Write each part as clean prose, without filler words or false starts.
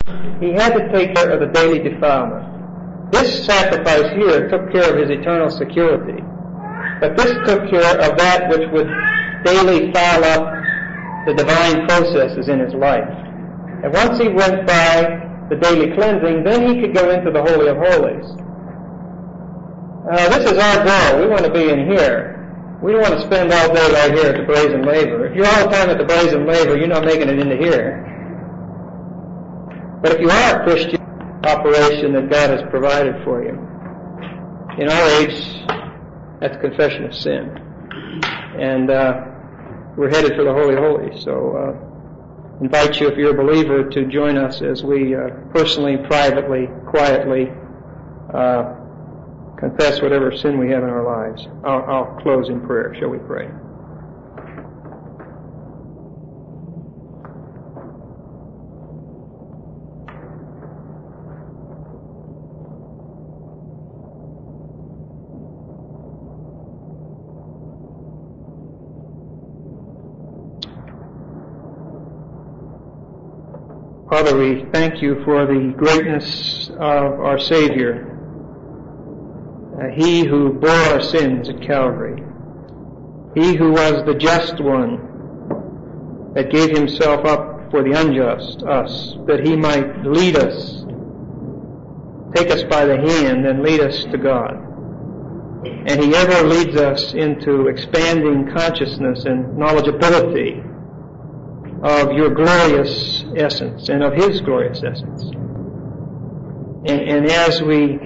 He had to take care of the daily defilement. This sacrifice here took care of his eternal security. But this took care of that which would daily foul up the divine processes in his life. And once he went by the daily cleansing, then he could go into the Holy of Holies. This is our goal. We want to be in here. We don't want to spend all day right here at the brazen laver. If you're all the time at the brazen laver, you're not making it into here. But if you are a Christian operation that God has provided for you, in our age, that's confession of sin. And we're headed for the Holy Holies. So invite you, if you're a believer, to join us as we personally, privately, quietly confess whatever sin we have in our lives. I'll close in prayer. Shall we pray? Father, we thank you for the greatness of our Savior, He who bore our sins at Calvary, He who was the just one that gave Himself up for the unjust, us, that He might lead us, take us by the hand and lead us to God. And He ever leads us into expanding consciousness and knowledgeability of your glorious essence and of His glorious essence. And as we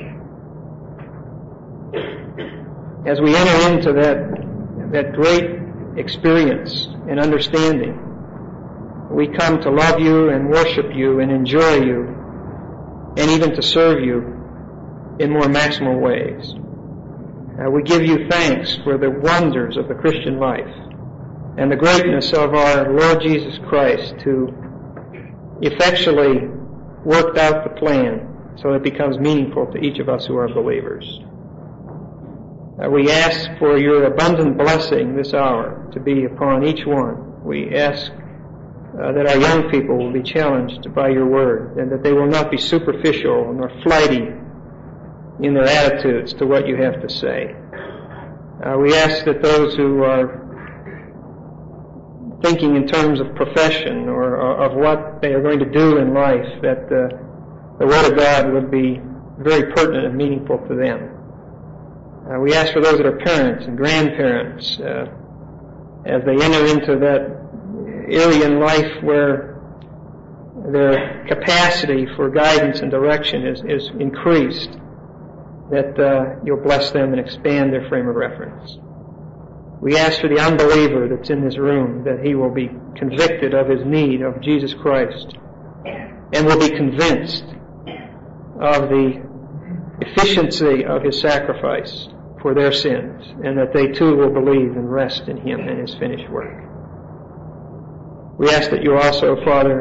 enter into that great experience and understanding, we come to love you and worship you and enjoy you and even to serve you in more maximal ways. We give you thanks for the wonders of the Christian life and the greatness of our Lord Jesus Christ, who effectually worked out the plan so it becomes meaningful to each of us who are believers. We ask for your abundant blessing this hour to be upon each one. We ask that our young people will be challenged by your word, and that they will not be superficial nor flighty in their attitudes to what you have to say. We ask that those who are thinking in terms of profession or of what they are going to do in life, that the Word of God would be very pertinent and meaningful to them. We ask for those that are parents and grandparents, as they enter into that area in life where their capacity for guidance and direction is increased, that you'll bless them and expand their frame of reference. We ask for the unbeliever that's in this room, that he will be convicted of his need of Jesus Christ and will be convinced of the efficiency of His sacrifice for their sins, and that they too will believe and rest in Him and His finished work. We ask that you also, Father,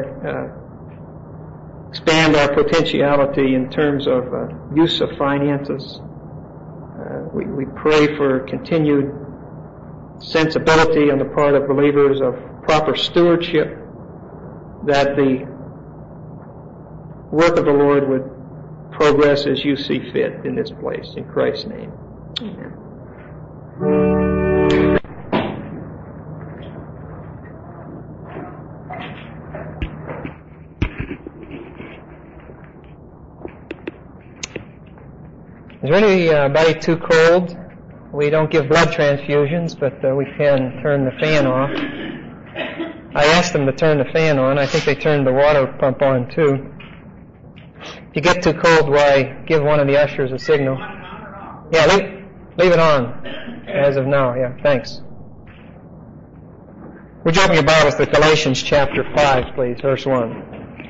expand our potentiality in terms of use of finances. We pray for continued sensibility on the part of believers of proper stewardship, that the work of the Lord would progress as you see fit in this place. In Christ's name, amen. Is there anybody too cold? We don't give blood transfusions, but we can turn the fan off. I asked them to turn the fan on. I think they turned the water pump on too. If you get too cold, why, give one of the ushers a signal. Yeah, leave it on as of now. Yeah, thanks. Would you open your Bibles to Galatians chapter 5, please, verse 1.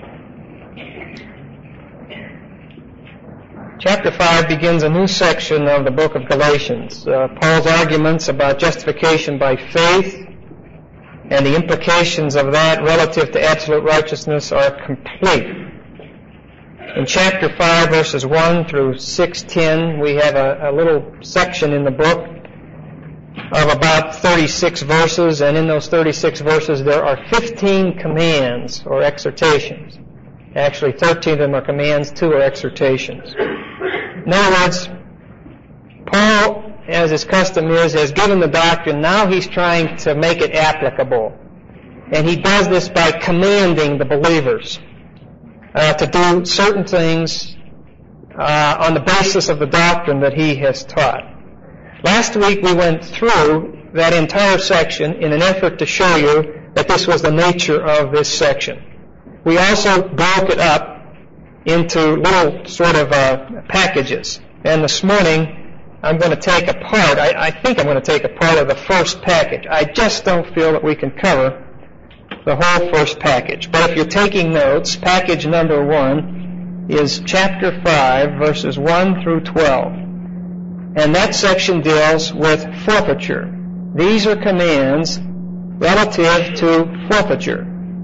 Chapter 5 begins a new section of the book of Galatians. Paul's arguments about justification by faith and the implications of that relative to absolute righteousness are complete. In chapter 5, verses 1 through 6:10, we have a little section in the book of about 36 verses, and in those 36 verses there are 15 commands or exhortations. Actually, 13 of them are commands, 2 are exhortations. In other words, Paul, as his custom is, has given the doctrine. Now he's trying to make it applicable. And he does this by commanding the believers to do certain things on the basis of the doctrine that he has taught. Last week we went through that entire section in an effort to show you that this was the nature of this section. We also broke it up into little sort of packages. And this morning I'm going to take a part, I think I'm going to take a part of the first package. I just don't feel that we can cover the whole first package. But if you're taking notes, package number 1 is chapter 5, verses 1 through 12. And that section deals with forfeiture. These are commands relative to forfeiture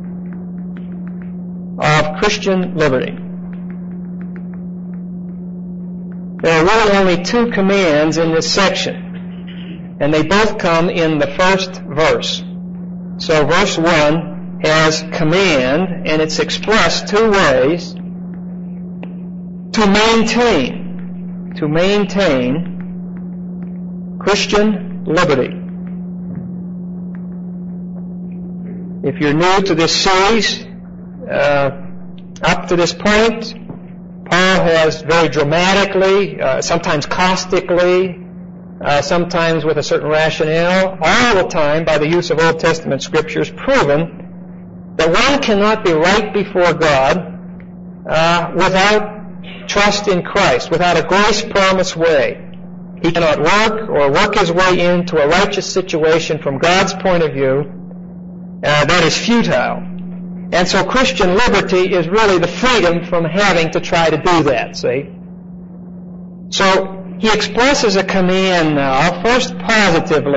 of Christian liberty. There are really only 2 commands in this section, and they both come in the first verse. So verse 1 has command, and it's expressed 2 ways: to maintain Christian liberty. If you're new to this series, up to this point, Paul has very dramatically, sometimes caustically, sometimes with a certain rationale, all the time by the use of Old Testament scriptures, proven that one cannot be right before God without trust in Christ, without a grace-promised way. He cannot work his way into a righteous situation from God's point of view. That is futile. And so Christian liberty is really the freedom from having to try to do that, see? So he expresses a command now, first positively,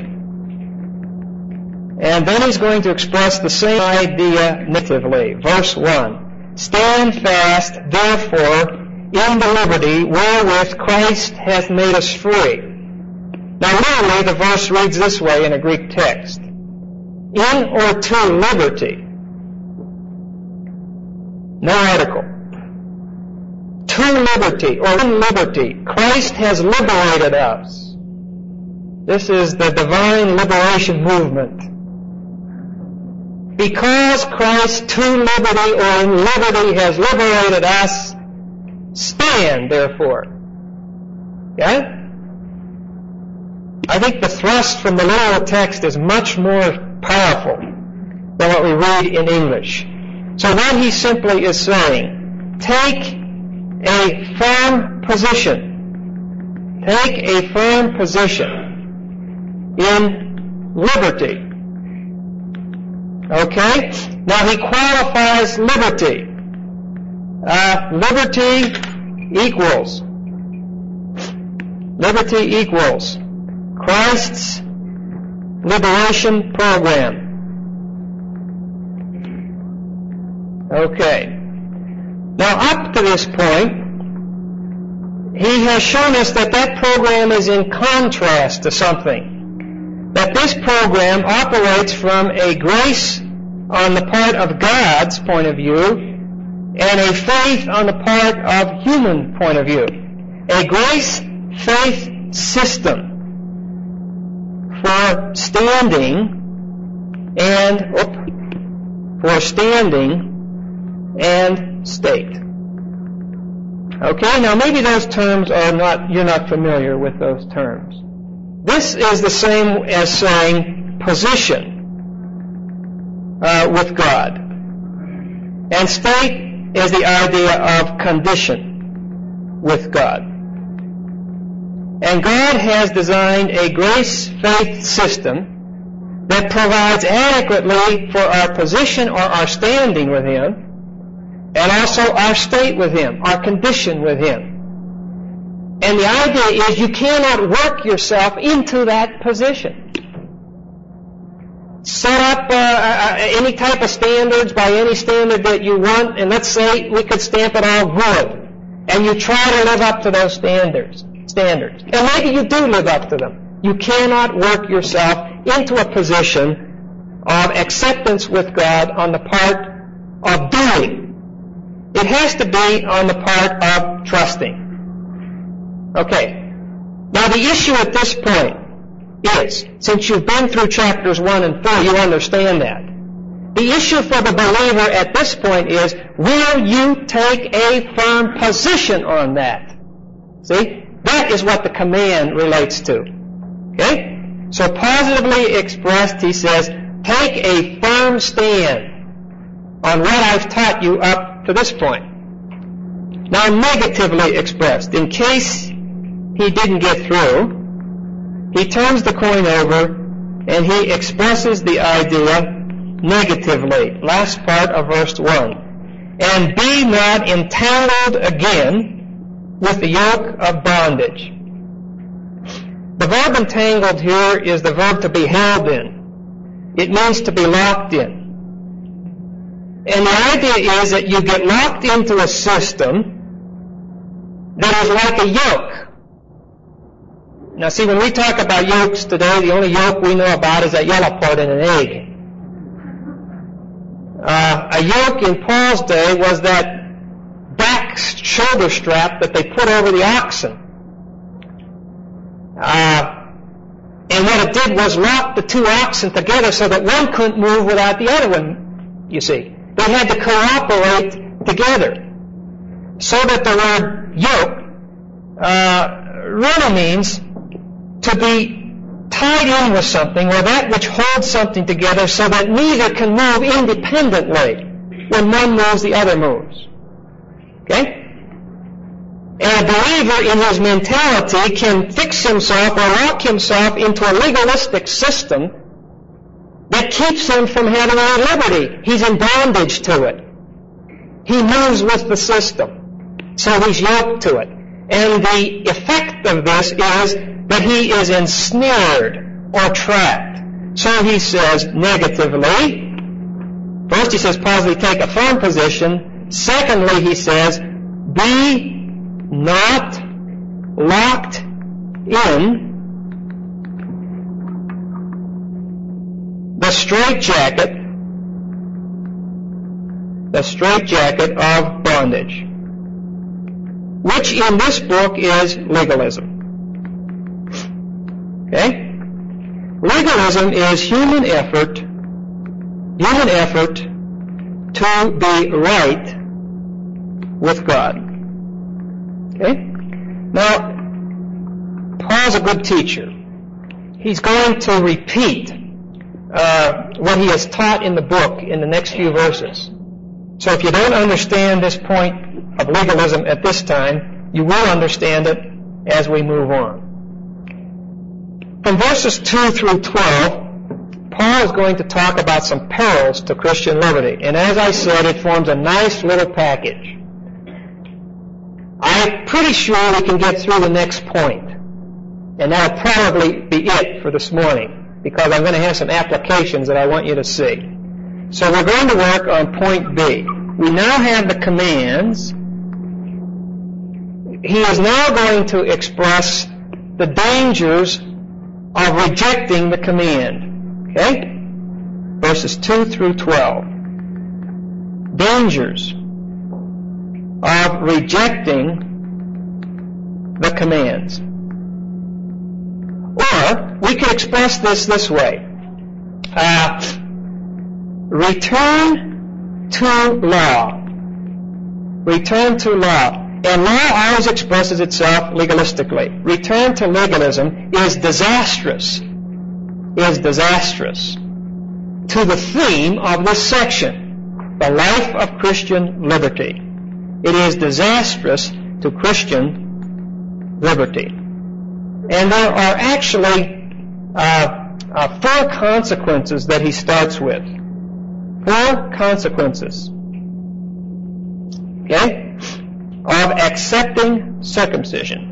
and then he's going to express the same idea negatively. Verse 1, stand fast, therefore, in the liberty wherewith Christ hath made us free. Now, literally, the verse reads this way in a Greek text: in or to liberty. No article. To liberty, or in liberty. Christ has liberated us. This is the divine liberation movement. Because Christ to liberty or in liberty has liberated us, stand, therefore. Yeah? I think the thrust from the literal text is much more powerful than what we read in English. So what he simply is saying, take a firm position. Take a firm position in liberty. Okay? Now he qualifies liberty. Liberty equals Christ's liberation program. Okay. Now up to this point, he has shown us that that program is in contrast to something. That this program operates from a grace on the part of God's point of view and a faith on the part of human point of view. A grace-faith system for standing and state. Okay, now maybe those terms you're not familiar with those terms. This is the same as saying position with God. And state is the idea of condition with God. And God has designed a grace-faith system that provides adequately for our position or our standing with Him, and also our state with Him, our condition with Him. And the idea is you cannot work yourself into that position. Set up any type of standards by any standard that you want, and let's say we could stamp it all good, and you try to live up to those standards. And maybe you do live up to them. You cannot work yourself into a position of acceptance with God on the part of doing. It has to be on the part of trusting. Okay. Now the issue at this point is, since you've been through chapters 1 and 4, you understand that. The issue for the believer at this point is, will you take a firm position on that? See? That is what the command relates to. Okay? So positively expressed, he says, take a firm stand on what I've taught you up to this point. Now negatively expressed, in case he didn't get through, he turns the coin over and he expresses the idea negatively. Last part of verse 1. And be not entangled again with the yoke of bondage. The verb entangled here is the verb to be held in. It means to be locked in. And the idea is that you get locked into a system that is like a yoke. Now see, when we talk about yolks today, the only yolk we know about is that yellow part in an egg. A yoke in Paul's day was that back shoulder strap that they put over the oxen. And what it did was lock the two oxen together so that one couldn't move without the other one, you see. They had to cooperate together. So that the word yoke really means to be tied in with something, or that which holds something together so that neither can move independently. When one moves, the other moves. Okay? And a believer in his mentality can fix himself or lock himself into a legalistic system that keeps him from having any liberty. He's in bondage to it. He moves with the system. So he's yoked to it. And the effect of this is that he is ensnared or trapped. So he says negatively, first he says positively take a firm position. Secondly, he says, be not locked in the straitjacket of bondage, which in this book is legalism. Okay? Legalism is human effort to be right with God. Okay? Now, Paul's a good teacher. He's going to repeat what he has taught in the book in the next few verses. So if you don't understand this point of legalism at this time, you will understand it as we move on. From verses 2 through 12, Paul is going to talk about some perils to Christian liberty. And as I said, it forms a nice little package. I'm pretty sure we can get through the next point. And that'll probably be it for this morning, because I'm going to have some applications that I want you to see. So we're going to work on point B. We now have the commands. He is now going to express the dangers of rejecting the command. Okay? Verses 2 through 12. Dangers of rejecting the commands. Or we could express this way. Return to law. Return to law. And law always expresses itself legalistically. Return to legalism is disastrous to the theme of this section, the life of Christian liberty. It is disastrous to Christian liberty. And there are actually 4 consequences that he starts with. 4 consequences. Okay? Of accepting circumcision.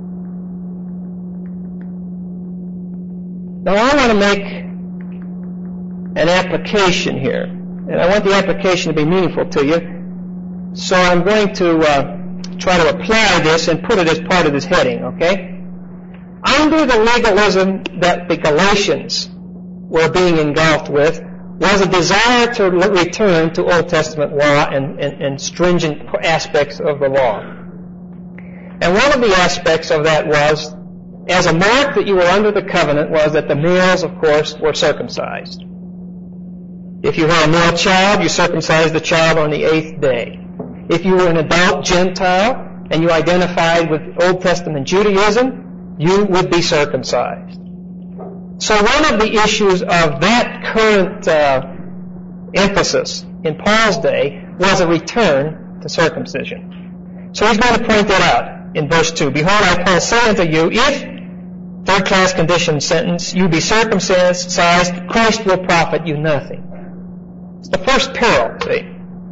Now I want to make an application here. And I want the application to be meaningful to you. So I'm going to try to apply this and put it as part of this heading, okay? Under the legalism that the Galatians were being engulfed with, was a desire to return to Old Testament law and stringent aspects of the law. And one of the aspects of that was, as a mark that you were under the covenant, was that the males, of course, were circumcised. If you had a male child, you circumcised the child on the 8th day. If you were an adult Gentile and you identified with Old Testament Judaism, you would be circumcised. So one of the issues of that current emphasis in Paul's day was a return to circumcision. So he's going to point that out in verse 2. Behold, I, Paul, say unto you, if, third-class condition sentence, you be circumcised, Christ will profit you nothing. It's the first peril, see.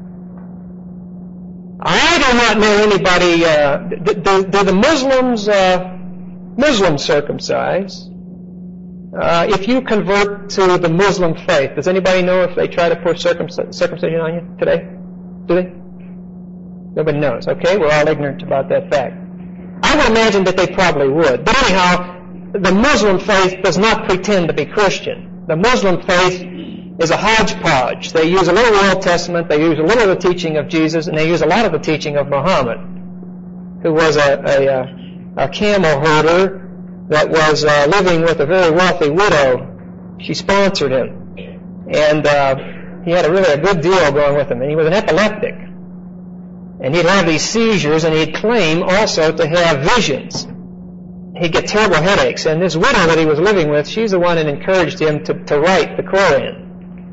I do not know anybody, do the Muslims circumcise? If you convert to the Muslim faith, does anybody know if they try to push circumcision on you today? Do they? Nobody knows. Okay, we're all ignorant about that fact. I would imagine that they probably would. But anyhow, the Muslim faith does not pretend to be Christian. The Muslim faith is a hodgepodge. They use a little of the Old Testament, they use a little of the teaching of Jesus, and they use a lot of the teaching of Muhammad, who was a camel herder that was living with a very wealthy widow. She sponsored him. And he had a good deal going with him. And he was an epileptic. And he'd have these seizures, and he'd claim also to have visions. He'd get terrible headaches. And this widow that he was living with, she's the one that encouraged him to write the Quran.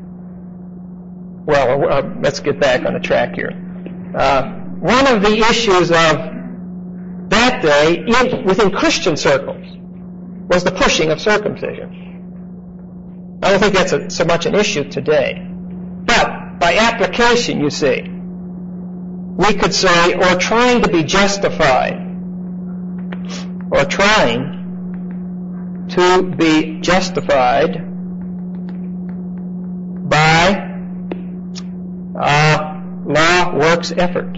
Well, let's get back on the track here. One of the issues of that day within Christian circles was the pushing of circumcision. I don't think that's so much an issue today. But by application, you see, we could say, or trying to be justified, or trying to be justified by law, works, effort.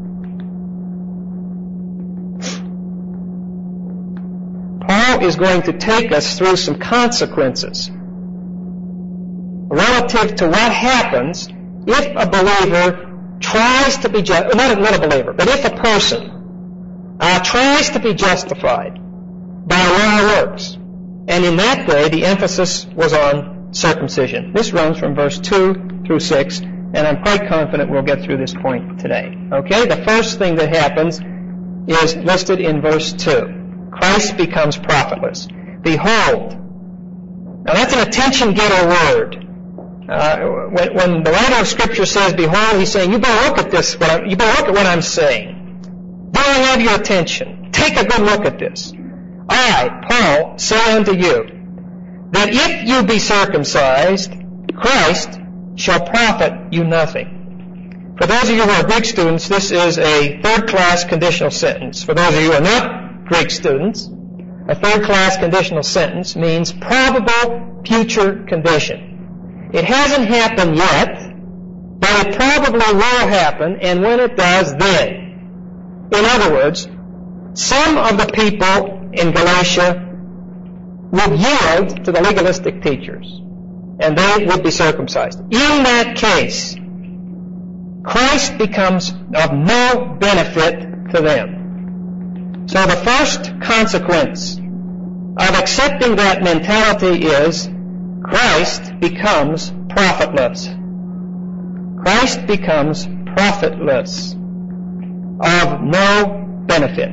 Paul is going to take us through some consequences relative to what happens if a believer tries to be not a believer, but if a person tries to be justified by law works. And in that day, the emphasis was on circumcision. This runs from verse 2 through 6, and I'm quite confident we'll get through this point today. Okay, the first thing that happens is listed in verse 2. Christ becomes profitless. Behold. Now that's an attention-getter word. When the writer of Scripture says, behold, he's saying, you better look at this. You better look at what I'm saying. Do I have your attention? Take a good look at this. I, Paul, say unto you, that if you be circumcised, Christ shall profit you nothing. For those of you who are Greek students, this is a third-class conditional sentence. For those of you who are not Greek students, a third-class conditional sentence means probable future condition. It hasn't happened yet, but it probably will happen, and when it does, then. In other words, some of the people in Galatia would yield to the legalistic teachers, and they would be circumcised. In that case, Christ becomes of no benefit to them. So the first consequence of accepting that mentality is Christ becomes profitless. Christ becomes profitless, of no benefit.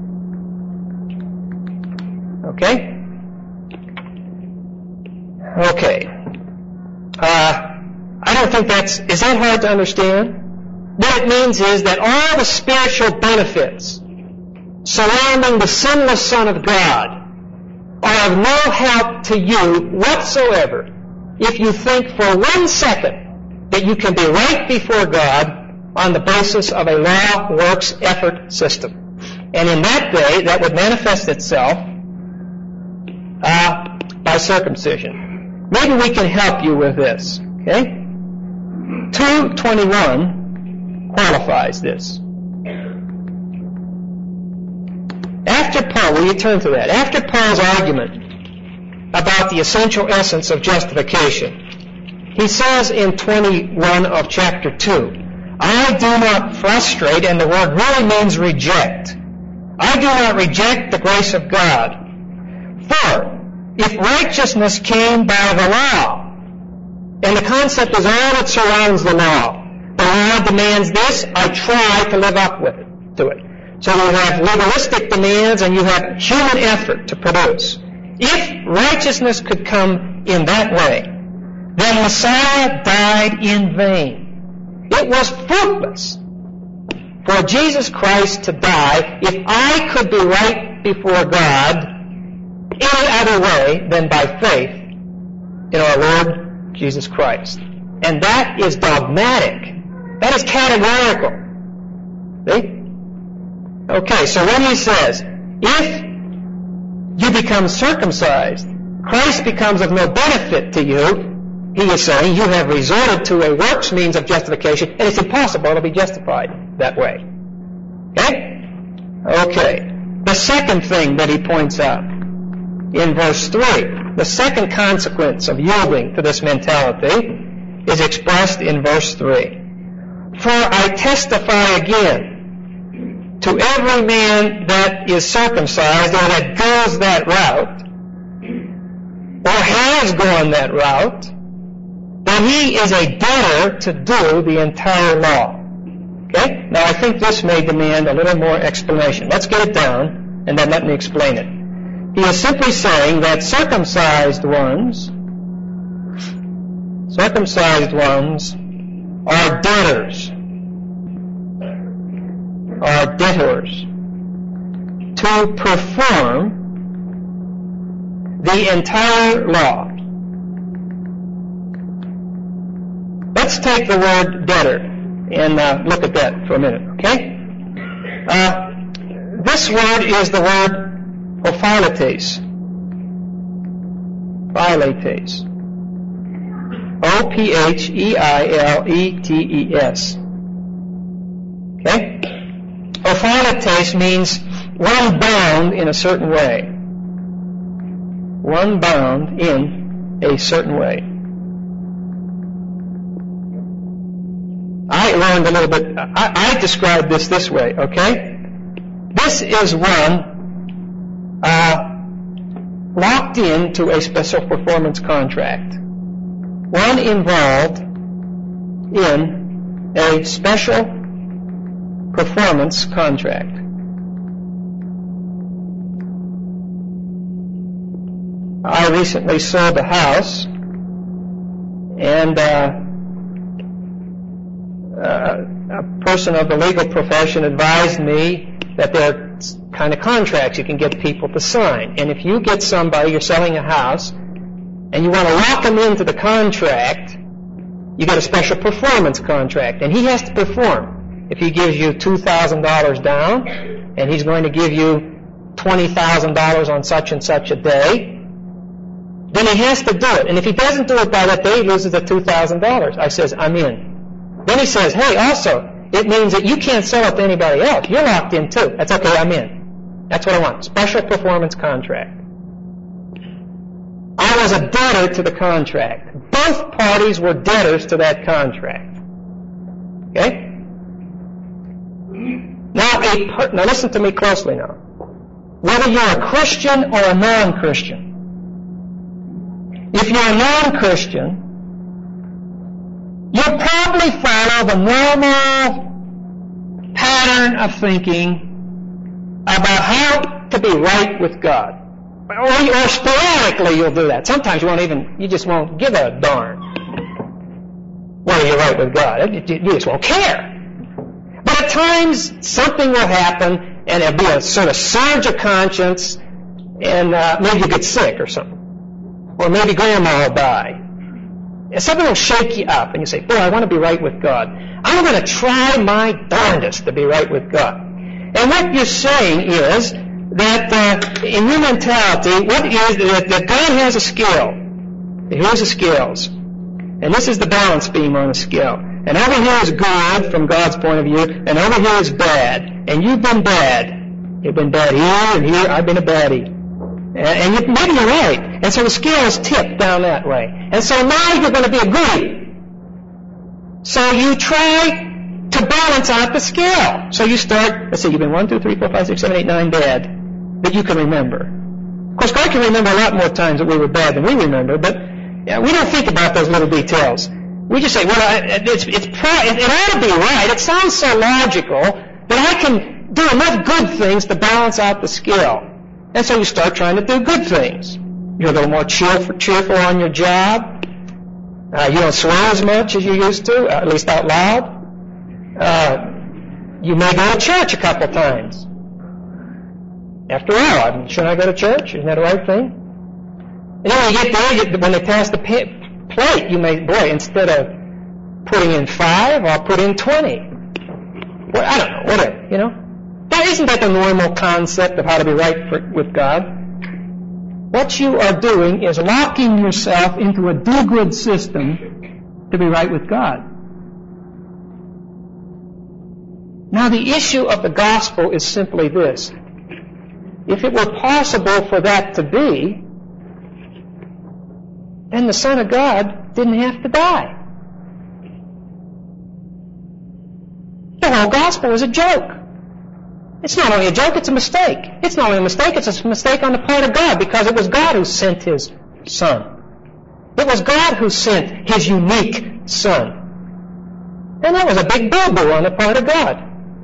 Okay? Okay. I don't think is that hard to understand? What it means is that all the spiritual benefits surrounding the sinless Son of God are of no help to you whatsoever if you think for 1 second that you can be right before God on the basis of a law, works, effort system. And in that day, that would manifest itself by circumcision. Maybe we can help you with this. Okay? 2:21 qualifies this. After Paul, will you turn to that? After Paul's argument about the essential essence of justification, He says in 21 of chapter 2, I do not frustrate, and the word really means reject. I do not reject the grace of God. For if righteousness came by the law, and the concept is all that surrounds the law demands this, I try to live up to it. So you have legalistic demands and you have human effort to produce. If righteousness could come in that way, then Messiah died in vain. It was fruitless for Jesus Christ to die if I could be right before God any other way than by faith in our Lord Jesus Christ. And that is dogmatic. That is categorical. See? Okay, so when he says, if you become circumcised, Christ becomes of no benefit to you, he is saying you have resorted to a works means of justification, and it's impossible to be justified that way. Okay? Okay. The second thing that he points out in verse 3, the second consequence of yielding to this mentality is expressed in verse 3. For I testify again, to every man that is circumcised or that goes that route, or has gone that route, that he is a debtor to do the entire law. Okay? Now I think this may demand a little more explanation. Let's get it down, and then let me explain it. He is simply saying that circumcised ones are debtors to perform the entire law. Let's take the word debtor and look at that for a minute, okay? This word is the word ophiletes. Ophiletes. O-P-H-E-I-L-E-T-E-S. Okay? Ophiletes means one bound in a certain way. One bound in a certain way. I learned a little bit, I described this way, okay? This is one locked into a special performance contract. One involved in a special performance contract. I recently sold a house, and a person of the legal profession advised me that there are kind of contracts you can get people to sign. And if you get somebody, you're selling a house, and you want to lock them into the contract, you get a special performance contract, and he has to perform. If he gives you $2,000 down, and he's going to give you $20,000 on such and such a day, then he has to do it. And if he doesn't do it by that day, he loses the $2,000. I says, I'm in. Then he says, hey, also, it means that you can't sell it to anybody else. You're locked in too. That's okay, I'm in. That's what I want. Special performance contract. I was a debtor to the contract. Both parties were debtors to that contract. Okay? Now listen to me closely now. Whether you're a Christian or a non-Christian, if you're a non-Christian, you'll probably follow the normal pattern of thinking about how to be right with God. Or sporadically you'll do that. Sometimes you just won't give a darn whether you're right with God. You just won't care. But at times something will happen and there'll be a sort of surge of conscience, and maybe you get sick or something. Or maybe grandma will die. And something will shake you up and you say, boy, I want to be right with God. I'm going to try my darndest to be right with God. And what you're saying is that in your mentality, what is that God has a scale. Here's the scales. And this is the balance beam on the scale. And over here is good from God's point of view, and over here is bad. And you've been bad. You've been bad here and here. I've been a baddie. And maybe you're right. And so the scale is tipped down that way. And so now you're going to be a goody. So you try to balance out the scale. So you start, let's see, you've been 1, 2, 3, 4, 5, 6, 7, 8, 9 bad that you can remember. Of course, God can remember a lot more times that we were bad than we remember, but yeah, we don't think about those little details. We just say, well, it ought to be right. It sounds so logical that I can do enough good things to balance out the scale. And so you start trying to do good things. You're a little more cheerful on your job. You don't swear as much as you used to, at least out loud. You may go to church a couple times. After all, shouldn't I go to church? Isn't that the right thing? And then when you get there, when they pass the plate, you may, instead of putting in 5, I'll put in 20. Well, I don't know, whatever, you know. Isn't that the normal concept of how to be right with God? What you are doing is locking yourself into a do-good system to be right with God. Now, the issue of the gospel is simply this. If it were possible for that to be, then the Son of God didn't have to die. The whole gospel is a joke. It's not only a joke, it's a mistake. It's not only a mistake, it's a mistake on the part of God, because it was God who sent His Son. It was God who sent His unique Son. And that was a big boo-boo on the part of God.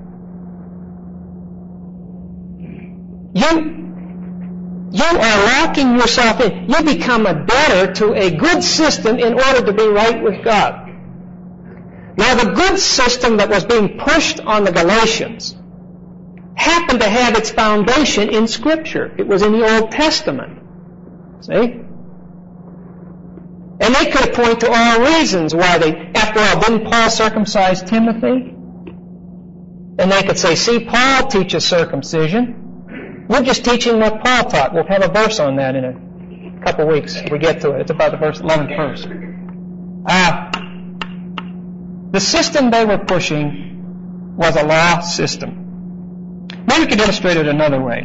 You are locking yourself in. You become a debtor to a good system in order to be right with God. Now, the good system that was being pushed on the Galatians happened to have its foundation in Scripture. It was in the Old Testament. See? And they could point to all reasons why after all, didn't Paul circumcise Timothy? And they could say, see, Paul teaches circumcision. We're just teaching what Paul taught. We'll have a verse on that in a couple weeks if we get to it. It's about the verse 11th verse. The system they were pushing was a law system. Maybe we could illustrate it another way.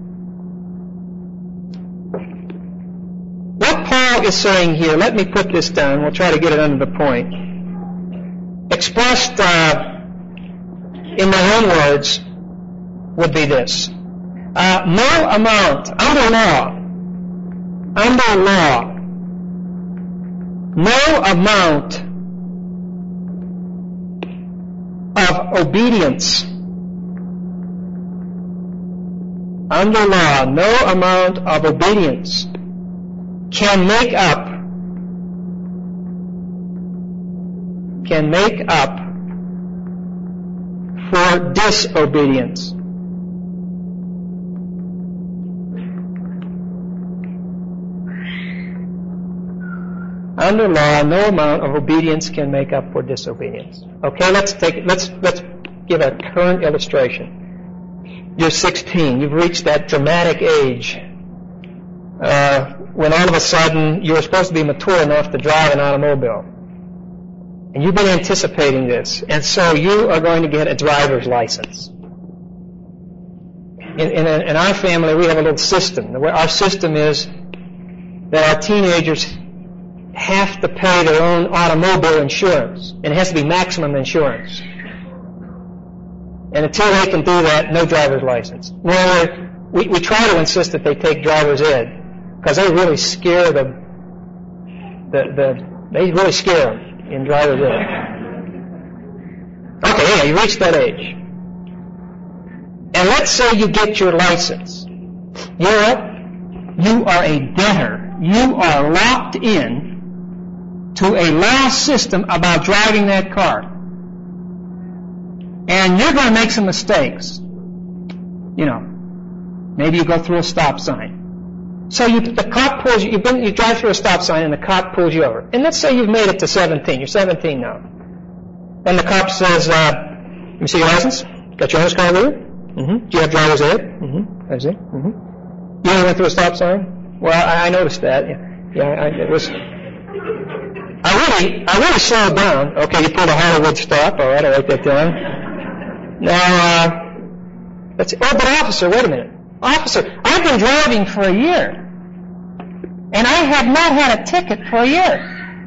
What Paul is saying here, let me put this down. We'll try to get it under the point. Expressed in my own words would be this. No amount, under law, no amount of obedience, under law, no amount of obedience can make up for disobedience. Under law, no amount of obedience can make up for disobedience. Okay, let's give a current illustration. You're 16. You've reached that dramatic age when all of a sudden you're supposed to be mature enough to drive an automobile. And you've been anticipating this. And so you are going to get a driver's license. In our family, we have a little system. Our system is that our teenagers have to pay their own automobile insurance. And it has to be maximum insurance. And until they can do that, no driver's license. Well, we try to insist that they take driver's ed, because they really scare they really scare them in driver's ed. Okay, yeah, you reach that age. And let's say you get your license. You know what? You are a debtor. You are locked in to a law system about driving that car. And you're going to make some mistakes. You know, maybe you go through a stop sign. So the cop pulls you, you drive through a stop sign and the cop pulls you over. And let's say you've made it to 17. You're 17 now. And the cop says, let me see your license. Got your owner's card with you? Mm-hmm. Do you have driver's ed? Mm-hmm. I see. Mm-hmm. You only went through a stop sign? Well, I noticed that. It was... I really slowed down. Okay, you pulled a Hollywood stop. All right, I write that down. Now, let's see. Oh, but officer, wait a minute. Officer, I I've been driving for a year, and I have not had a ticket for a year.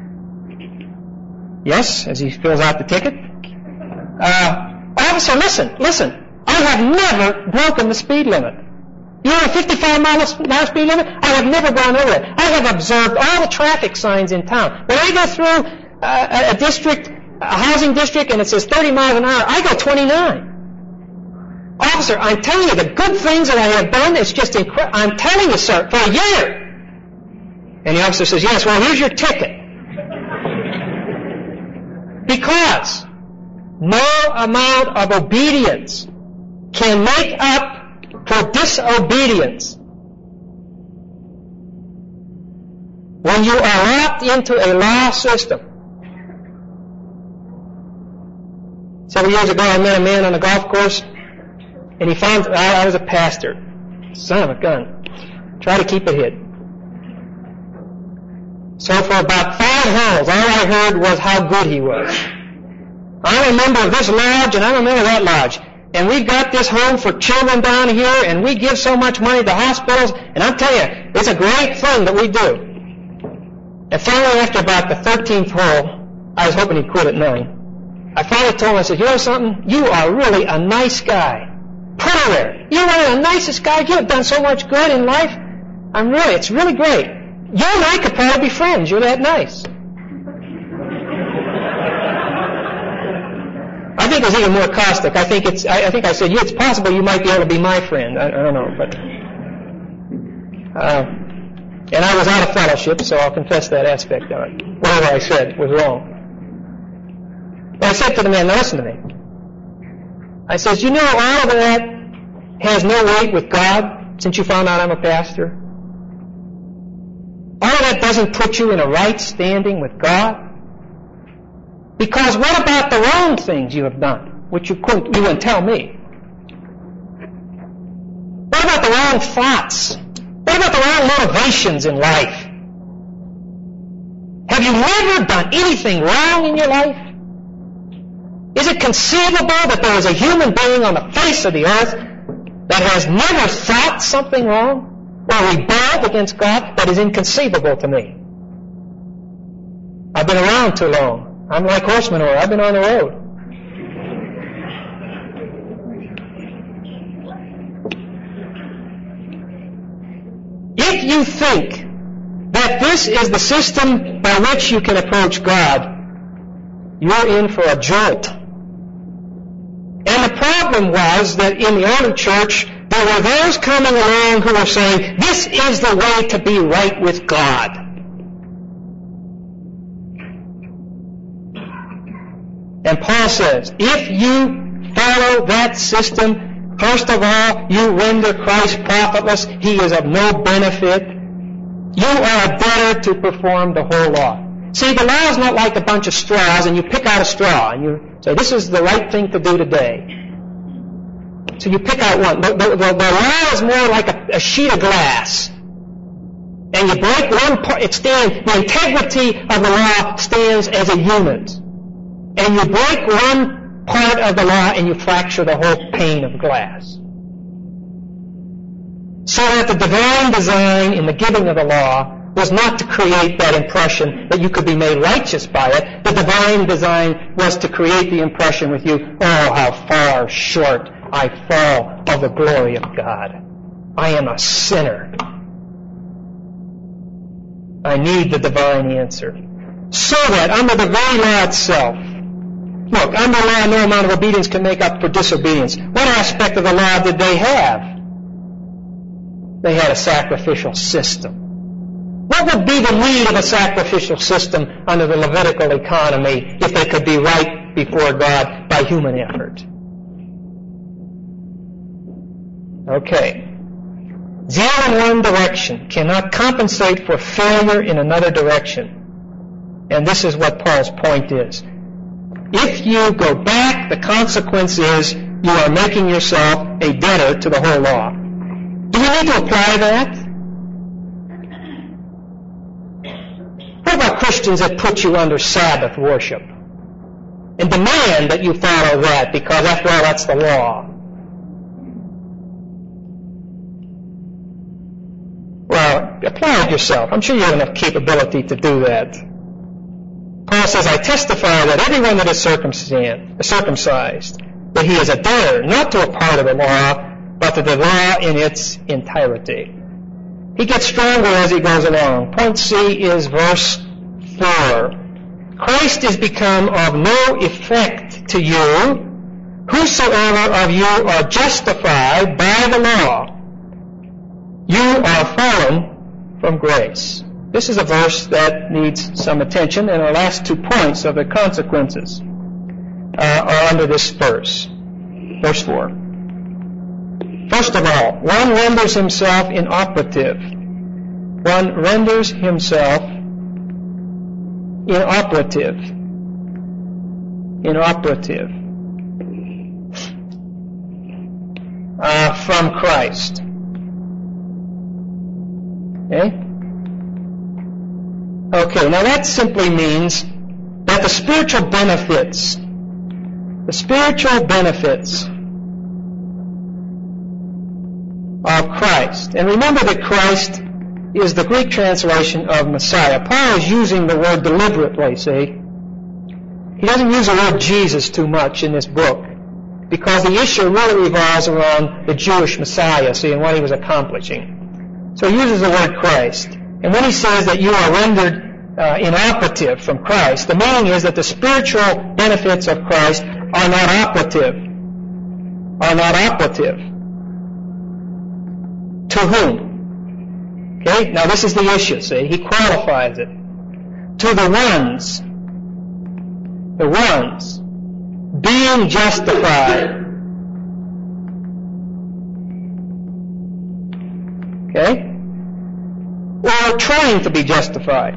Yes, as he fills out the ticket. Officer, listen. I have never broken the speed limit. You know, a 55 mile speed limit? I have never gone over it. I have observed all the traffic signs in town. When I go through a housing district, and it says 30 miles an hour, I go 29. Officer, I'm telling you, the good things that I have done, it's just incredible. I'm telling you, sir, for a year. And the officer says, yes, well, here's your ticket. Because no amount of obedience can make up for disobedience. When you are locked into a law system. Several years ago, I met a man on a golf course, and he found I was a pastor. Son of a gun. Try to keep it hid. So for about 5 holes, all I heard was how good he was. I'm a member of this lodge, and I'm a member of that lodge. And we've got this home for children down here, and we give so much money to hospitals, and I'm telling you, it's a great thing that we do. And finally, after about the 13th hole, I was hoping he'd quit at 9. I finally told him, I said, you know something? You are really a nice guy. Put her there. You're one of the nicest guys. You have done so much good in life. It's really great. You and I could probably be friends. You're that nice. I think it was even more caustic. I think I said, it's possible you might be able to be my friend. I don't know, but and I was out of fellowship, so I'll confess that aspect of it. Whatever I said was wrong. But I said to the man, now listen to me. I says, you know, all of that has no weight with God since you found out I'm a pastor. All of that doesn't put you in a right standing with God. Because what about the wrong things you have done, which you wouldn't tell me? What about the wrong thoughts? What about the wrong motivations in life? Have you never done anything wrong in your life? Is it conceivable that there is a human being on the face of the earth that has never thought something wrong or rebelled against God? That is inconceivable to me. I've been around too long. I'm like horse manure. I've been on the road. If you think that this is the system by which you can approach God, you're in for a jolt. And the problem was that in the early church, there were those coming along who were saying, this is the way to be right with God. And Paul says, if you follow that system, first of all, you render Christ profitless. He is of no benefit. You are a debtor to perform the whole law. See, the law is not like a bunch of straws, and you pick out a straw, and you say, this is the right thing to do today. So you pick out one. The law is more like a sheet of glass. And you break one part, the integrity of the law stands as a unit. And you break one part of the law and you fracture the whole pane of glass. So that the divine design in the giving of the law was not to create that impression that you could be made righteous by it. The divine design was to create the impression with you, oh, how far short I fall of the glory of God. I am a sinner. I need the divine answer. So that under the very law itself, look, under law, no amount of obedience can make up for disobedience. What aspect of the law did they have? They had a sacrificial system. What would be the need of a sacrificial system under the Levitical economy if they could be right before God by human effort? Okay. Zeal in one direction cannot compensate for failure in another direction. And this is what Paul's point is. If you go back, the consequence is you are making yourself a debtor to the whole law. Do you need to apply that? What about Christians that put you under Sabbath worship and demand that you follow that because, after all, that's the law? Apply it yourself. I'm sure you have enough capability to do that. Paul says, I testify that everyone that is circumcised, that he is a debtor, not to a part of the law, but to the law in its entirety. He gets stronger as he goes along. Point C is verse 4. Christ is become of no effect to you, whosoever of you are justified by the law, you are fallen from grace. This is a verse that needs some attention, and our last 2 points of the consequences are under this verse. Verse 4. First of all, one renders himself inoperative. One renders himself inoperative. Inoperative. From Christ. Okay, now that simply means that the spiritual benefits of Christ, and remember that Christ is the Greek translation of Messiah. Paul is using the word deliberately, see? He doesn't use the word Jesus too much in this book, because the issue really revolves around the Jewish Messiah, see, and what he was accomplishing. So he uses the word Christ. And when he says that you are rendered inoperative from Christ, the meaning is that the spiritual benefits of Christ are not operative. Are not operative. To whom? Okay, now this is the issue, see? He qualifies it. To the ones being justified. Okay? Or trying to be justified.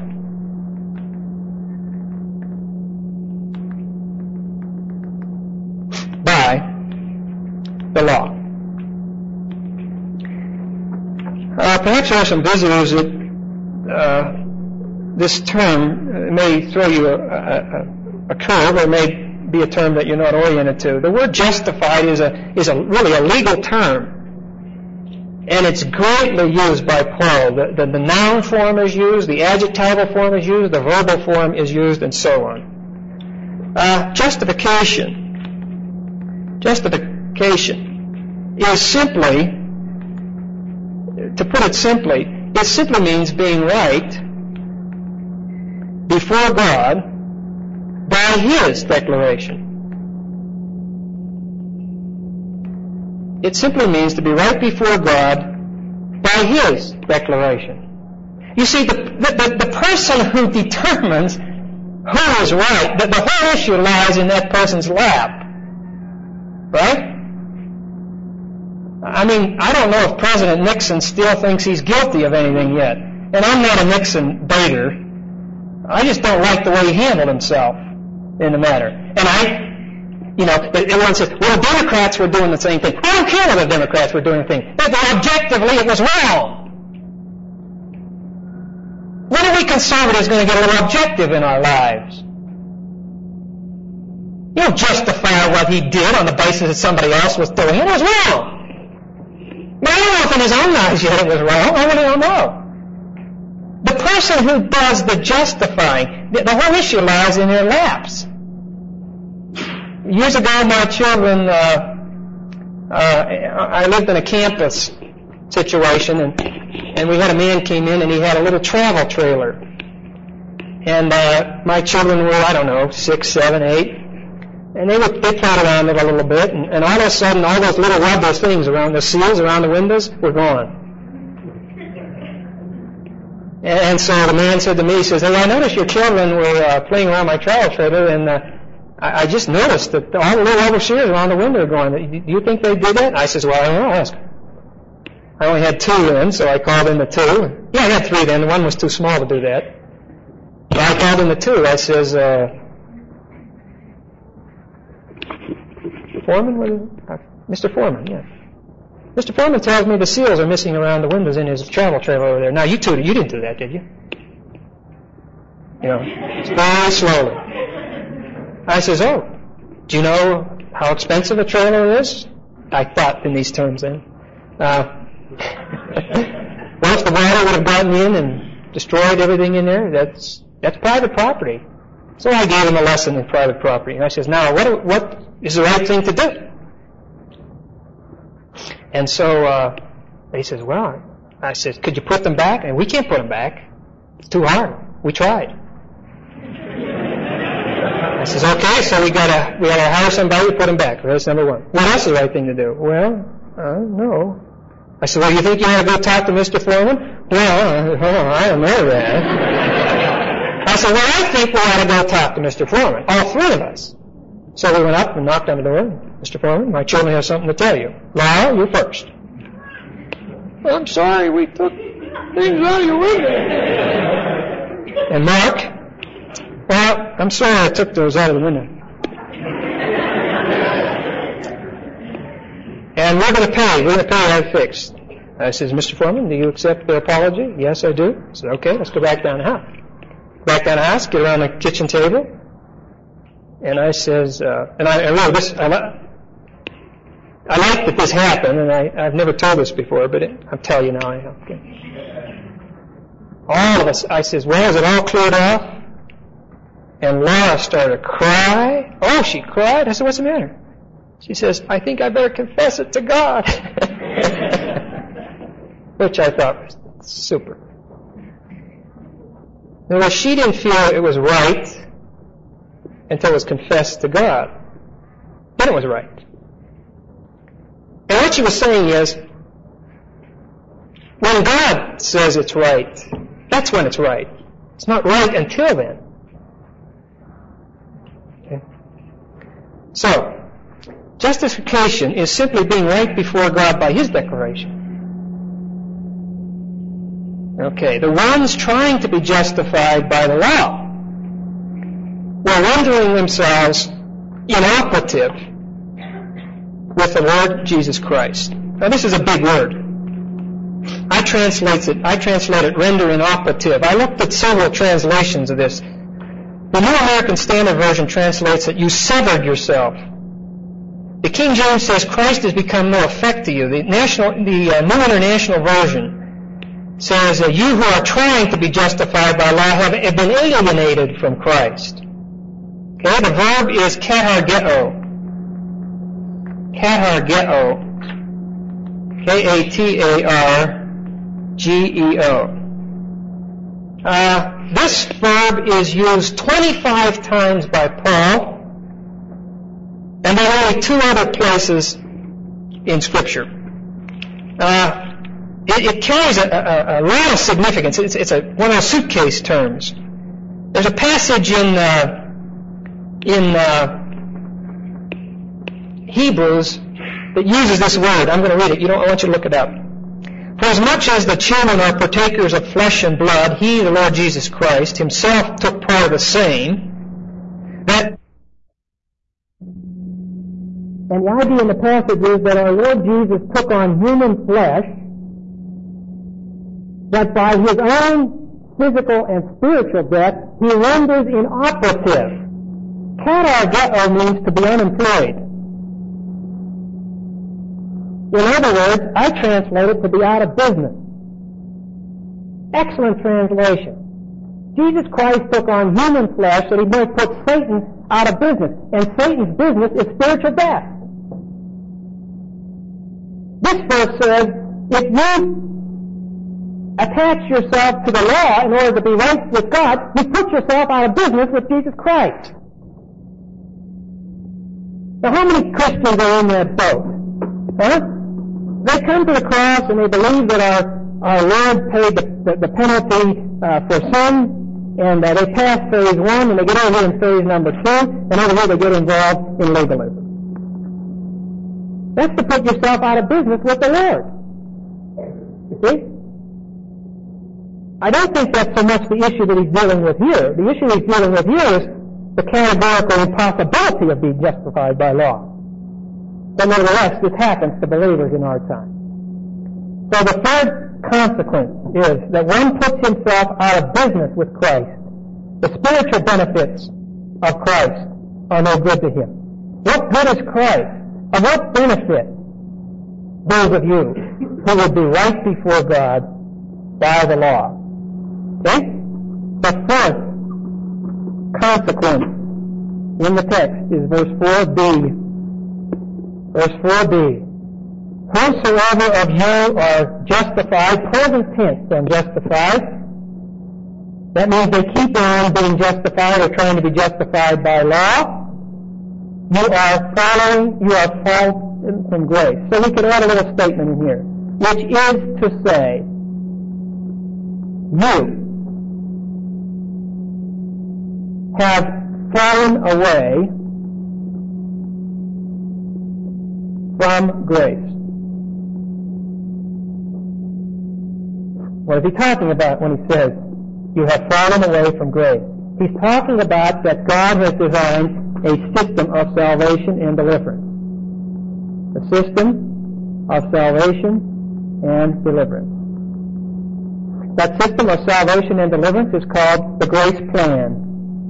By the law. Perhaps there are some visitors that this term may throw you a curve, or may be a term that you're not oriented to. The word justified is really a legal term. And it's greatly used by Paul. The noun form is used, the adjectival form is used, the verbal form is used, and so on. Justification is simply, to put it simply, it simply means being right before God by His declaration. It simply means to be right before God by His declaration. You see, the person who determines who is right, the whole issue lies in that person's lap. Right? I mean, I don't know if President Nixon still thinks he's guilty of anything yet. And I'm not a Nixon baiter. I just don't like the way he handled himself in the matter. And everyone says, well, the Democrats were doing the same thing. I don't care whether the Democrats were doing the thing. But objectively, it was wrong. When are we conservatives going to get a little objective in our lives? You don't justify what he did on the basis that somebody else was doing it. It was wrong. Now, I don't know if in his own eyes yet it was wrong. I really don't know. The person who does the justifying, the whole issue lies in their laps. Years ago, my children, I lived in a campus situation, and we had a man came in, and he had a little travel trailer. And my children were, 6, 7, 8. And they played around it a little bit, and all of a sudden, all those little rubber things around the seals around the windows were gone. And so the man said to me, he says, "Hey, I noticed your children were playing around my travel trailer, and I just noticed that all the little rubber seals around the window are gone. Do you think they did that?" I says, "Well, I don't know. Ask." I only had 2 then, so I called in the 2. Yeah, I had 3 then. The one was too small to do that. So I called in the 2. I says, Foreman? What is it? Mr. Foreman, yeah. Mr. Foreman tells me the seals are missing around the windows in his travel trailer over there. Now, you didn't do that, did you? Very slowly. I says, "Oh, do you know how expensive a trailer is?" I thought in these terms then. Well, if the water would have gotten in and destroyed everything in there, that's private property. So I gave him a lesson in private property. And I says, now, what is the right thing to do? And so he says, well, I said, could you put them back? And we can't put them back. It's too hard. We tried. I says, okay, so we gotta hire somebody to put them back. That's number one. What else is the right thing to do? Well, no. I said, well, you think you ought to go talk to Mr. Foreman? Well, I don't know that. I said, well, I think we ought to go talk to Mr. Foreman, all three of us. So we went up and knocked on the door. Mr. Foreman, my children have something to tell you. Lyle, you're first. Well, I'm sorry, we took things out of your window. And Mark, well, I'm sorry I took those out of the window. And we're going to pay. We're going to pay that fixed. I says, Mr. Foreman, do you accept the apology? Yes, I do. I said, okay, let's go back down the house. Back down the house, get around the kitchen table. And I says, and I really, I like that this happened, and I've never told this before, but I'll tell you now. I have. Okay. All of us, I says, well, is it all cleared off? And Laura started to cry. Oh, she cried. I said, what's the matter? She says, I think I better confess it to God. Which I thought was super. Now, she didn't feel it was right until it was confessed to God. Then it was right. And what she was saying is, when God says it's right, that's when it's right. It's not right until then. Okay? So, justification is simply being right before God by His declaration. Okay, the ones trying to be justified by the law were rendering themselves inoperative with the Lord Jesus Christ. Now this is a big word. I translate it render inoperative. I looked at several translations of this. The New American Standard Version translates it, you severed yourself. The King James says Christ has become no effect to you. The New International Version says you who are trying to be justified by law have been alienated from Christ. Okay, the verb is katargeo. Katargeo. Katargeo. This verb is used 25 times by Paul, and there are only two other places in Scripture. It carries a lot of significance. It's one of those suitcase terms. There's a passage in Hebrews that uses this word. I'm going to read it. I want you to look it up. For as much as the children are partakers of flesh and blood, He, the Lord Jesus Christ, Himself took part of the same, that. And the idea in the passage is that our Lord Jesus took on human flesh, that by His own physical and spiritual death, He renders inoperative. Katargeo means to be unemployed. In other words, I translate it to be out of business. Excellent translation. Jesus Christ took on human flesh so He might put Satan out of business. And Satan's business is spiritual death. This verse says, if you attach yourself to the law in order to be right with God, you put yourself out of business with Jesus Christ. Now, how many Christians are in that boat? Huh? They come to the cross and they believe that our Lord paid the penalty for sin, and they pass phase 1 and they get over here in phase number 2, and over here they get involved in legalism. That's to put yourself out of business with the Lord. You see? I don't think that's so much the issue that He's dealing with here. The issue He's dealing with here is the categorical impossibility of being justified by law. But nevertheless, this happens to believers in our time. So the third consequence is that one puts himself out of business with Christ. The spiritual benefits of Christ are no good to him. What good is Christ? Of what benefit those of you who would be right before God by the law. Okay? The fourth consequence in the text is verse 4b. Verse 4b. Whosoever of you are justified, present tense then justified. That means they keep on being justified or trying to be justified by law. You are fallen from grace. So we could add a little statement in here, which is to say, you have fallen away from grace. What is he talking about when he says, you have fallen away from grace? He's talking about that God has designed a system of salvation and deliverance. A system of salvation and deliverance. That system of salvation and deliverance is called the grace plan.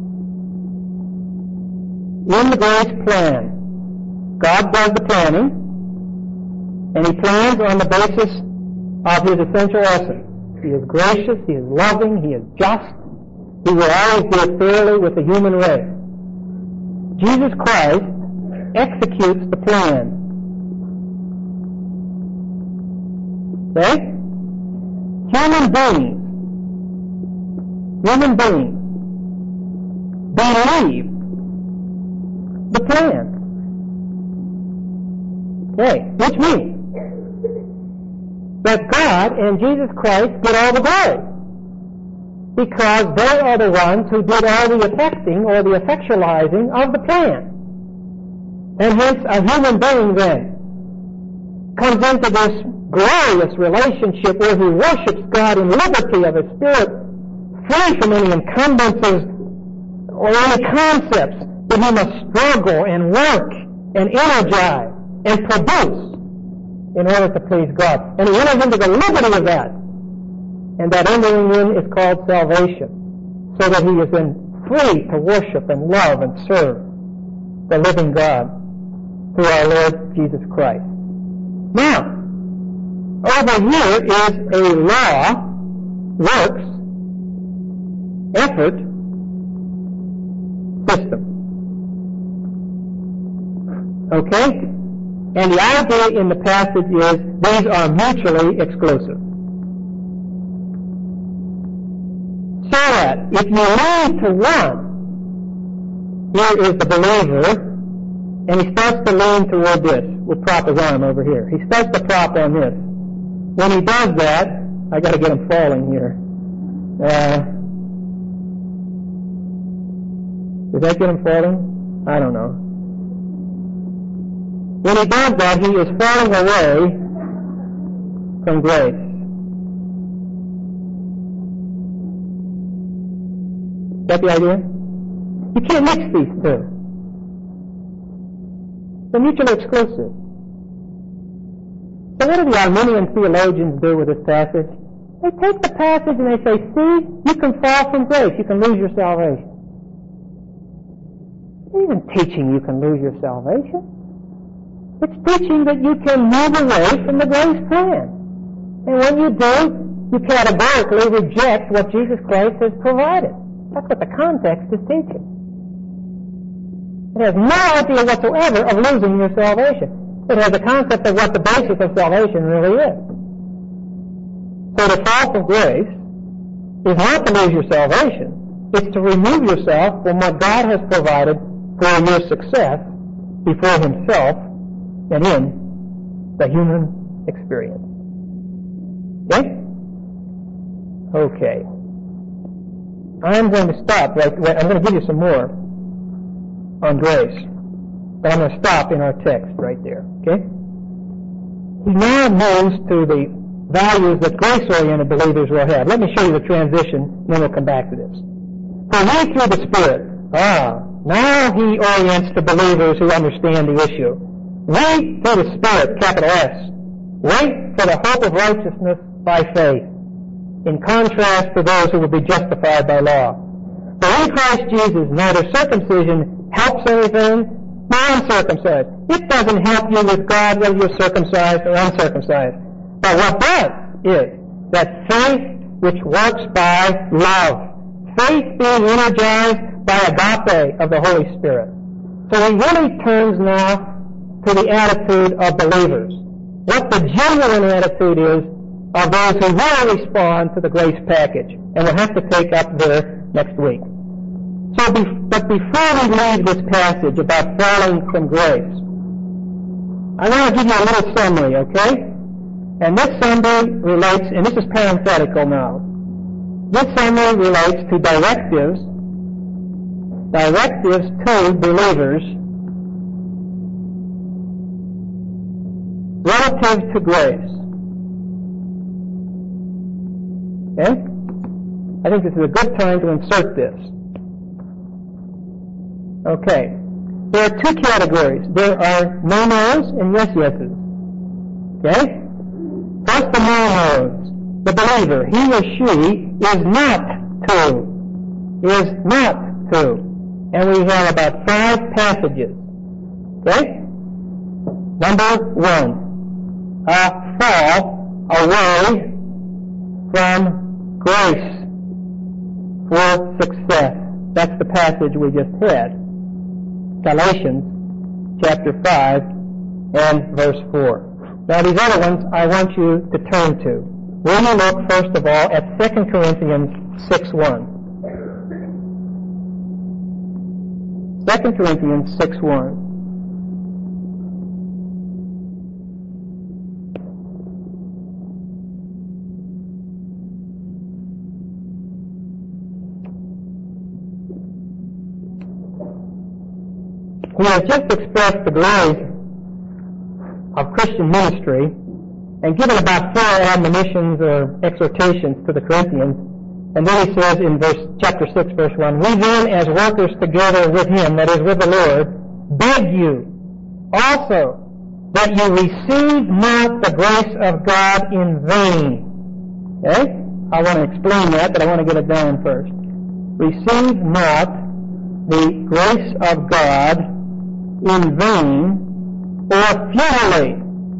In the grace plan, God does the planning, and He plans on the basis of His essential essence. He is gracious, He is loving, He is just. He will always deal fairly with the human race. Jesus Christ executes the plan. Okay? Human beings believe the plan. Okay? Which means that God and Jesus Christ get all the glory, because they are the ones who did all the effecting or the effectualizing of the plan. And hence a human being then comes into this glorious relationship where he worships God in liberty of his spirit, free from any encumbrances or any concepts that he must struggle and work and energize and produce in order to please God. And he enters into the liberty of that. And that entering in is called salvation, so that he is then free to worship and love and serve the living God through our Lord Jesus Christ. Now, over here is a law, works, effort, system. Okay? And the idea in the passage is these are mutually exclusive. So that if you lean to one, here is the believer, and he starts to lean toward this. We'll prop his arm over here. He starts to prop on this. When he does that, I got to get him falling here. Did that get him falling? I don't know. When he does that, he is falling away from grace. Got the idea? You can't mix these two. They're mutually exclusive. So what do the Arminian theologians do with this passage? They take the passage and they say, see, you can fall from grace. You can lose your salvation. It isn't teaching you can lose your salvation. It's teaching that you can move away from the grace plan. And when you do, you categorically reject what Jesus Christ has provided. That's what the context is teaching. It has no idea whatsoever of losing your salvation. It has a concept of what the basis of salvation really is. So to fall from grace is not to lose your salvation. It's to remove yourself from what God has provided for your success before Himself and in the human experience. Okay? Okay. I'm going to stop right there. I'm going to give you some more on grace. But I'm going to stop in our text right there. Okay? He now moves to the values that grace-oriented believers will have. Let me show you the transition, then we'll come back to this. For we through the Spirit. Now he orients to believers who understand the issue. We through the Spirit, capital S, wait for the hope of righteousness by faith, in contrast to those who will be justified by law. For in Christ Jesus, neither circumcision helps anything, nor uncircumcised. It doesn't help you with God whether you're circumcised or uncircumcised. But what does is that faith which works by love. Faith being energized by agape of the Holy Spirit. So he really turns now to the attitude of believers. What the genuine attitude is of those who really respond to the grace package. And we'll have to take up there next week. But before we leave this passage about falling from grace, I want to give you a little summary, okay? And this summary relates, and this is parenthetical now. This summary relates to directives to believers relative to grace. Okay? I think this is a good time to insert this. Okay. There are two categories. There are no-nos and yes-yeses. Okay? First, the no-nos. The believer, he or she, is not to. Is not to. And we have about 5 passages. Okay? Number 1. Fall away from grace for success. That's the passage we just had. Galatians chapter 5 and verse 4. Now these other ones I want you to turn to. Will you look first of all at 2 Corinthians 6:1. 2 Corinthians 6:1. We have just expressed the glory of Christian ministry and given about 4 admonitions or exhortations to the Corinthians. And then he says in chapter 6, verse 1, we then, as workers together with him, that is, with the Lord, beg you also that you receive not the grace of God in vain. Okay? I want to explain that, but I want to get it down first. Receive not the grace of God in vain or futilely.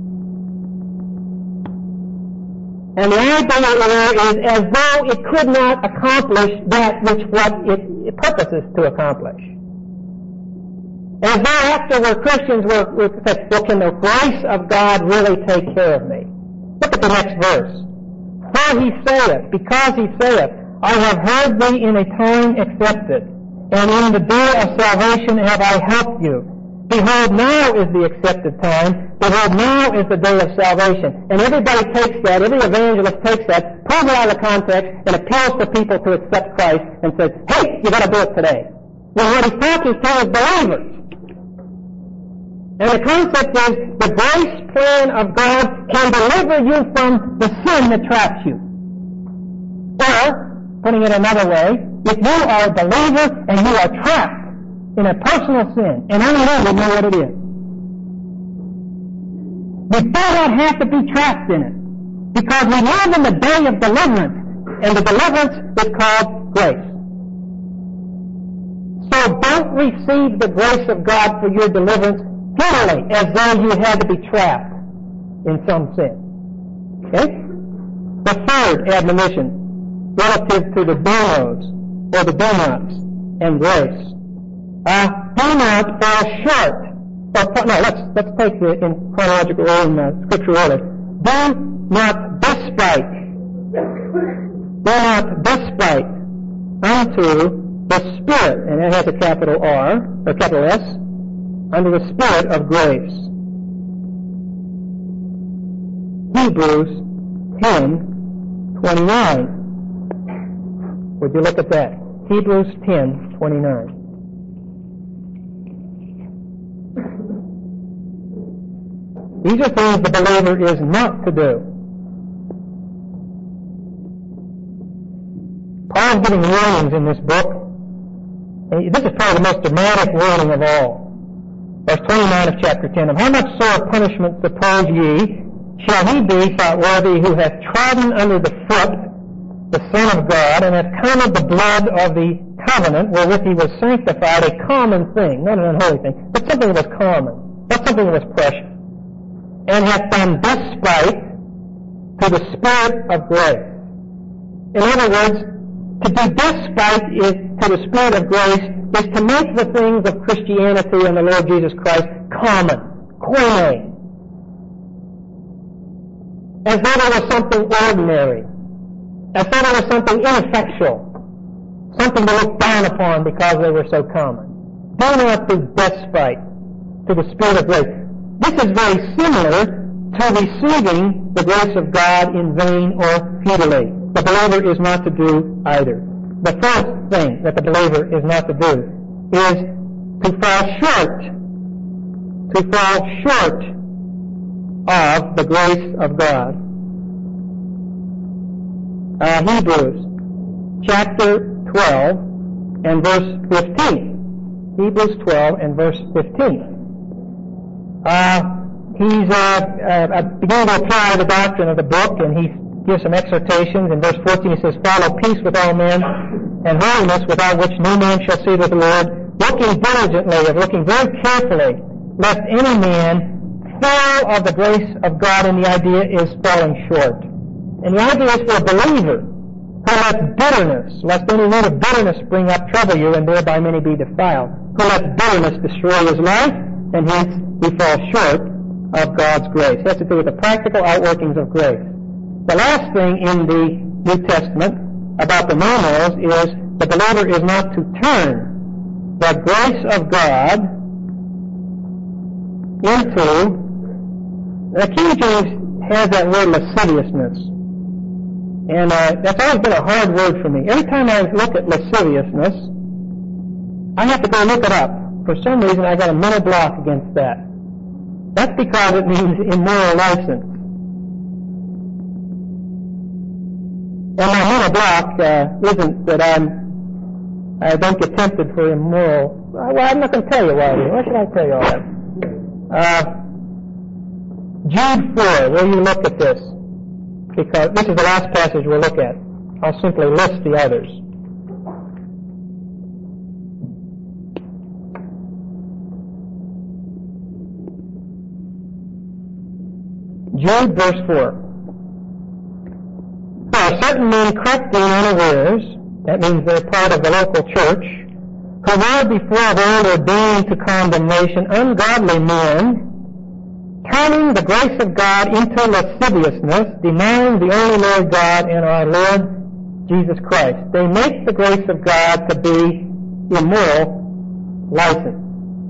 And the idea is as though it could not accomplish that which what it purposes to accomplish. As though after we're Christians we're said, well, can the grace of God really take care of me? Look at the next verse. For he saith, because he saith, I have heard thee in a time accepted, and in the day of salvation have I helped you. Behold, now is the accepted time. Behold, now is the day of salvation. And everybody takes that, every evangelist takes that, pulls it out of the context, and appeals to people to accept Christ, and says, hey, you got to do it today. Well, what he's talking to is believers. And the concept is the grace plan of God can deliver you from the sin that traps you. Or, putting it another way, if you are a believer and you are trapped in a personal sin, and only you know what it is, we do not have to be trapped in it, because we live in the day of deliverance, and the deliverance is called grace. So don't receive the grace of God for your deliverance futilely, as though you had to be trapped in some sin. Okay? The third admonition, relative to the donos, or the do-nots, and grace. Do not fall short. Let's take it in chronological order, in scripture order. Do not despite. Do not despite unto the Spirit, and that has a capital R, or capital S, unto the Spirit of grace. Hebrews 10:29. Would you look at that? Hebrews 10:29. These are things the believer is not to do. Paul's giving warnings in this book. And this is probably the most dramatic warning of all. Verse 29 of chapter 10. Of how much sore punishment suppose ye shall he be thought worthy who hath trodden under the foot the Son of God, and hath counted the blood of the covenant wherewith he was sanctified a common thing, not an unholy thing, but something that was common, not something that was precious, and hath done despite to the Spirit of grace. In other words, to do despite is, to the Spirit of grace, is to make the things of Christianity and the Lord Jesus Christ common, koine, as though there was something ordinary, as though there was something ineffectual, something to look down upon because they were so common. Do not do despite to the Spirit of grace. This is very similar to receiving the grace of God in vain or futilely. The believer is not to do either. The first thing that the believer is not to do is to fall short of the grace of God. Hebrews chapter 12 and verse 15. Hebrews 12 and verse 15. He's beginning to apply the doctrine of the book, and he gives some exhortations. In verse 14 he says, "Follow peace with all men, and holiness, without which no man shall see the Lord, looking diligently," looking very carefully, "lest any man fall of the grace of God," and the idea is falling short. And the idea is for a believer who lets bitterness, lest any root of bitterness spring up, trouble you, and thereby many be defiled, who lets bitterness destroy his life, and hence he falls short of God's grace. It has to do with the practical outworkings of grace. The last thing in the New Testament about the no-nos is the believer is not to turn the grace of God into, the King James has that word lasciviousness. And that's always been a hard word for me. Every time I look at lasciviousness, I have to go look it up. For some reason, I got a mental block against that. That's because it means immoral license. And my mental block isn't that I don't get tempted for immoral. Well, I'm not going to tell you why. Why should I tell you all that? Jude 4, will you look at this? Because this is the last passage we'll look at. I'll simply list the others. Jude verse 4. "For certain men crept in unawares," that means they're part of the local church, "who were before of old ordained to condemnation, ungodly men, turning the grace of God into lasciviousness, denying the only Lord God and our Lord Jesus Christ." They make the grace of God to be immoral license.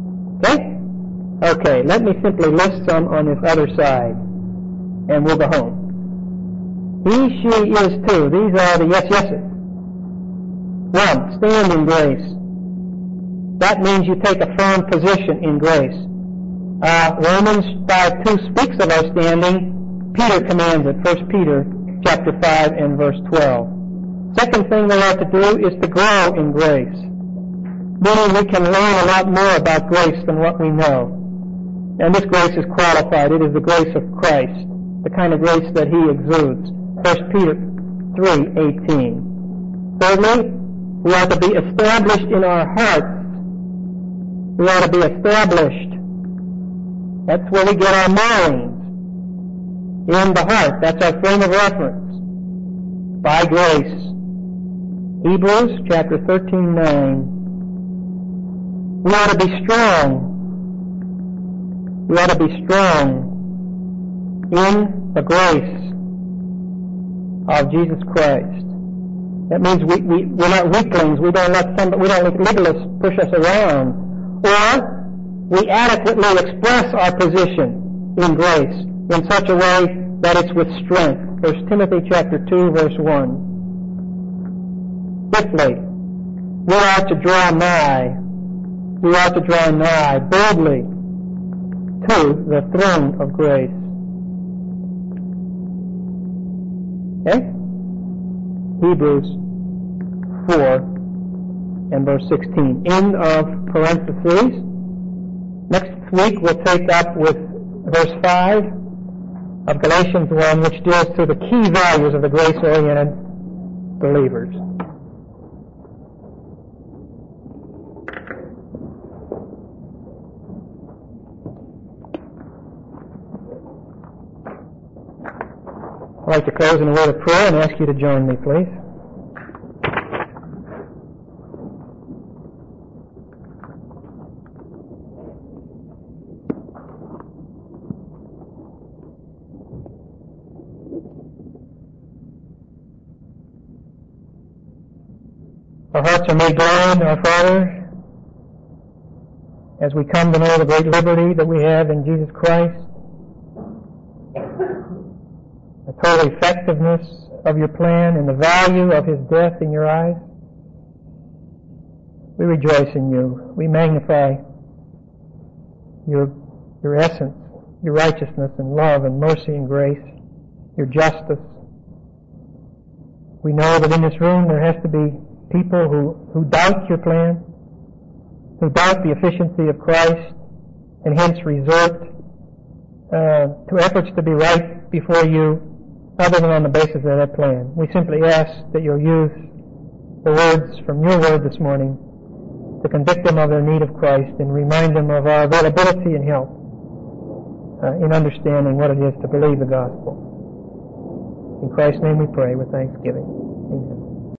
Okay, let me simply list some on this other side, and we'll go home. He, she, is, too. These are the yeses. 1, stand in grace. That means you take a firm position in grace. Romans 5:2 speaks of our standing. Peter commands it. 1 Peter chapter 5 and verse 12. Second thing we have to do is to grow in grace. Meaning we can learn a lot more about grace than what we know. And this grace is qualified. It is the grace of Christ, the kind of grace that He exudes. 1 Peter 3:18. Thirdly, we ought to be established in our hearts. We ought to be established. That's where we get our minds. In the heart. That's our frame of reference. By grace. Hebrews chapter 13:9. We ought to be strong. We ought to be strong in the grace of Jesus Christ. That means we're not weaklings. We don't let legalists push us around. Or we adequately express our position in grace in such a way that it's with strength. 1 Timothy chapter 2 verse 1. Fifthly, we ought to draw nigh. We ought to draw nigh boldly to the throne of grace. Okay? Hebrews 4 and verse 16. End of parentheses. Next week we'll take up with verse 5 of Galatians 1, which deals to the key values of the grace-oriented believers. I'd like to close in a word of prayer and ask you to join me, please. Our hearts are made blind, our Father, as we come to know the great liberty that we have in Jesus Christ, the total effectiveness of your plan and the value of His death in your eyes. We rejoice in you. We magnify your essence, your righteousness and love and mercy and grace, your justice. We know that in this room there has to be people who doubt your plan, who doubt the efficiency of Christ, and hence resort to efforts to be right before you other than on the basis of that plan. We simply ask that you'll use the words from your word this morning to convict them of their need of Christ and remind them of our availability and help in understanding what it is to believe the gospel. In Christ's name we pray with thanksgiving. Amen.